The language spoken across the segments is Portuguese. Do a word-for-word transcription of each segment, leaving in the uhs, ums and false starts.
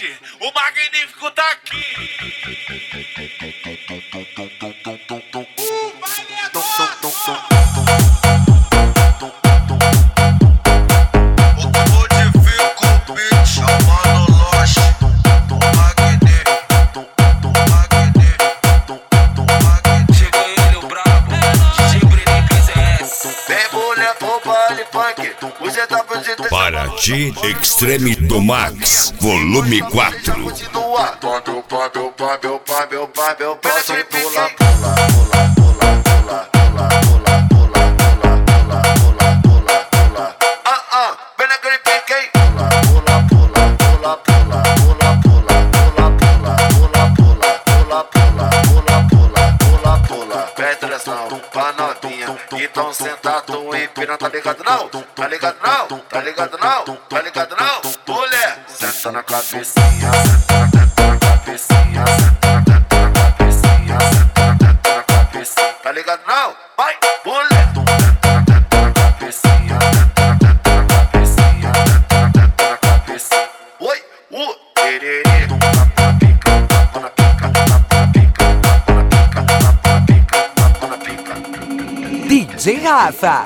Hoje o magnífico tá aqui. O valedor. Paraty Extreme do Max, volume quatro. Quando, quando, quando, quando, quando eu posso pular, pula, pula, pula, pula, pula, pula, pula, pula, pula, pula, pula. Ah, ah, vem naquele pique, hein? Pula, pula, pula, pula, pula, pula, pula, pula, pula, pula, pula, pula, pula, pula, pula. Presta atenção pra novinha que tão sentado em piranha, tá ligado não? Tá ligado não? Tá ligado não? Tá ligado não? Mulher, senta na cabecinha, senta na teta na cabecinha, senta na teta na cabecinha, senta na teta na cabecinha. Tá ligado não? Vai, mulher, senta na teta na cabecinha, senta na teta na cabecinha, senta na teta na cabecinha. Oi, uh, tererê, tapa na pica, tapa na pica, tapa na pica, tapa na pica, tapa na pica, tapa na pica. D J Rafa.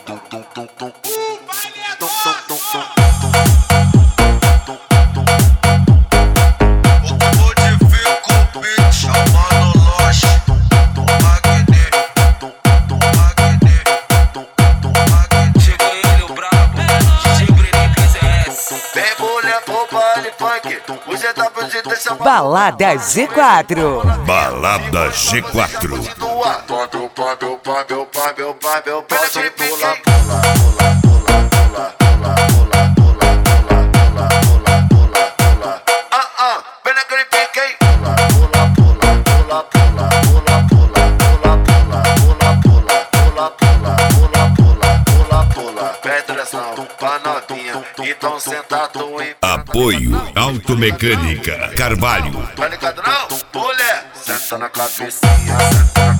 Balada G quatro. Balada G quatro. Quando, quando, quando, quando eu posso pular, pula, pula, pula, pula, pula, pula, pula, pula, pula, pula, pula. Ah, ah, vem naquele pique, hein? Pula, pula, pula, pula, pula, pula, pula, pula, pula, pula, pula, pula, pula, pula, pula. Presta atenção pra novinha que tão sentado em Apoio Automecânica Carvalho. Tá ligado não? Mulher, senta na cabecinha, senta na